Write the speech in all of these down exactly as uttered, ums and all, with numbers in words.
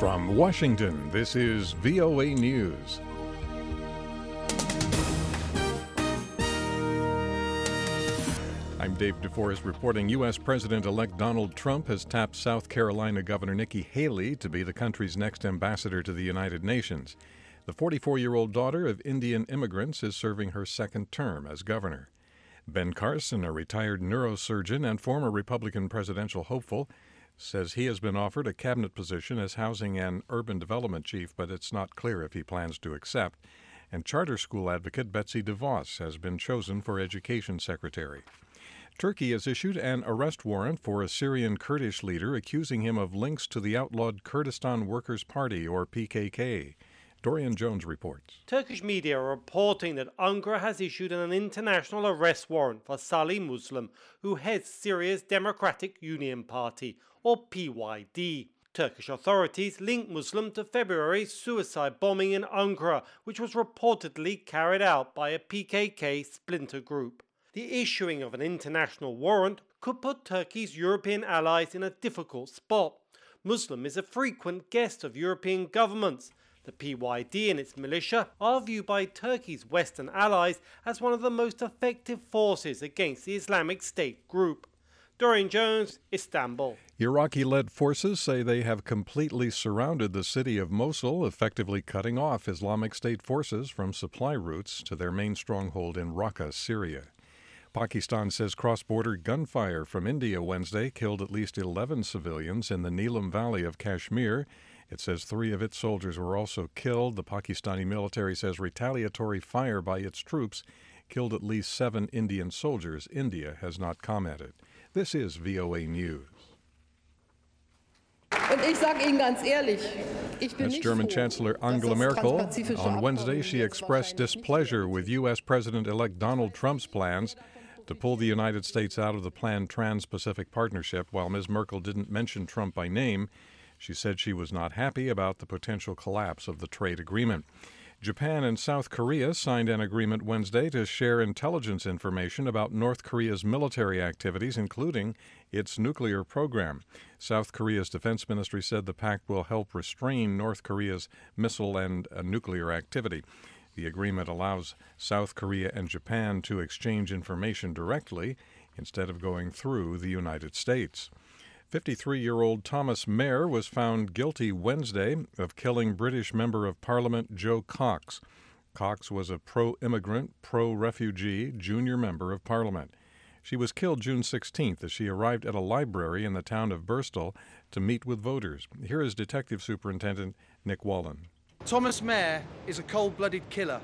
From Washington, this is V O A News. I'm Dave DeForest reporting U S. President-elect Donald Trump has tapped South Carolina Governor Nikki Haley to be the country's next ambassador to the United Nations. The forty-four-year-old daughter of Indian immigrants is serving her second term as governor. Ben Carson, a retired neurosurgeon and former Republican presidential hopeful, says he has been offered a cabinet position as housing and urban development chief, but it's not clear if he plans to accept. And charter school advocate Betsy DeVos has been chosen for education secretary. Turkey has issued an arrest warrant for a Syrian Kurdish leader accusing him of links to the outlawed Kurdistan Workers' Party, or P K K. Dorian Jones reports. Turkish media are reporting that Ankara has issued an international arrest warrant for Salih Muslim, who heads Syria's Democratic Union Party, or P Y D. Turkish authorities link Muslim to February's suicide bombing in Ankara, which was reportedly carried out by a P K K splinter group. The issuing of an international warrant could put Turkey's European allies in a difficult spot. Muslim is a frequent guest of European governments. The P Y D and its militia are viewed by Turkey's Western allies as one of the most effective forces against the Islamic State group. Dorian Jones, Istanbul. Iraqi-led forces say they have completely surrounded the city of Mosul, effectively cutting off Islamic State forces from supply routes to their main stronghold in Raqqa, Syria. Pakistan says cross-border gunfire from India Wednesday killed at least eleven civilians in the Neelam Valley of Kashmir. It says three of its soldiers were also killed. The Pakistani military says retaliatory fire by its troops killed at least seven Indian soldiers. India has not commented. This is V O A News. That's German Chancellor Angela Merkel. On Wednesday, she expressed displeasure with U S. President-elect Donald Trump's plans to pull the United States out of the planned Trans-Pacific Partnership. While Miz Merkel didn't mention Trump by name, she said she was not happy about the potential collapse of the trade agreement. Japan and South Korea signed an agreement Wednesday to share intelligence information about North Korea's military activities, including its nuclear program. South Korea's defense ministry said the pact will help restrain North Korea's missile and uh, nuclear activity. The agreement allows South Korea and Japan to exchange information directly instead of going through the United States. fifty-three-year-old Thomas Mair was found guilty Wednesday of killing British Member of Parliament Joe Cox. Cox was a pro-immigrant, pro-refugee junior Member of Parliament. She was killed June sixteenth as she arrived at a library in the town of Birstall to meet with voters. Here is Detective Superintendent Nick Wallen. Thomas Mair is a cold-blooded killer.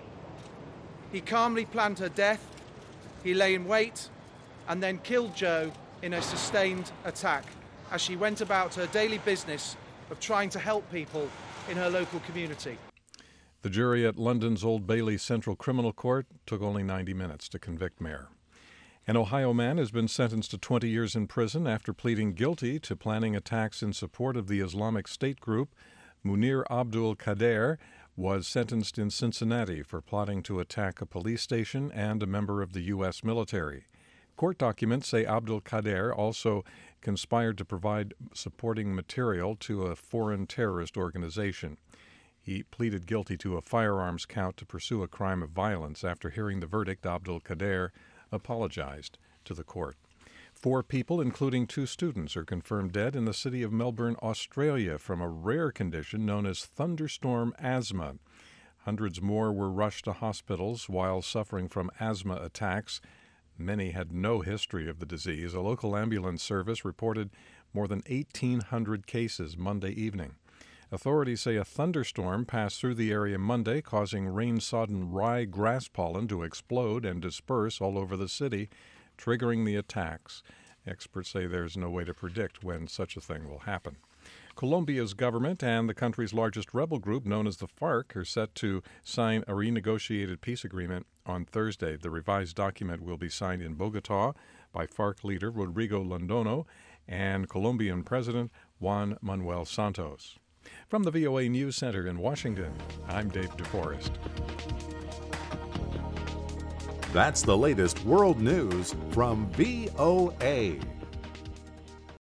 He calmly planned her death, he lay in wait, and then killed Jo in a sustained attack as she went about her daily business of trying to help people in her local community. The jury at London's Old Bailey Central Criminal Court took only ninety minutes to convict Mair. An Ohio man has been sentenced to twenty years in prison after pleading guilty to planning attacks in support of the Islamic State group. Munir Abdul Kader was sentenced in Cincinnati for plotting to attack a police station and a member of the U S military. Court documents say Abdul Kader also conspired to provide supporting material to a foreign terrorist organization. He pleaded guilty to a firearms count to pursue a crime of violence. After hearing the verdict, Abdul Kader apologized to the court. Four people, including two students, are confirmed dead in the city of Melbourne, Australia, from a rare condition known as thunderstorm asthma. Hundreds more were rushed to hospitals while suffering from asthma attacks. Many had no history of the disease. A local ambulance service reported more than eighteen hundred cases Monday evening. Authorities say a thunderstorm passed through the area Monday, causing rain-sodden rye grass pollen to explode and disperse all over the city, triggering the attacks. Experts say there's no way to predict when such a thing will happen. Colombia's government and the country's largest rebel group, known as the FARC, are set to sign a renegotiated peace agreement on Thursday. The revised document will be signed in Bogotá by FARC leader Rodrigo Londono and Colombian President Juan Manuel Santos. From the V O A News Center in Washington, I'm Dave DeForest. That's the latest world news from V O A.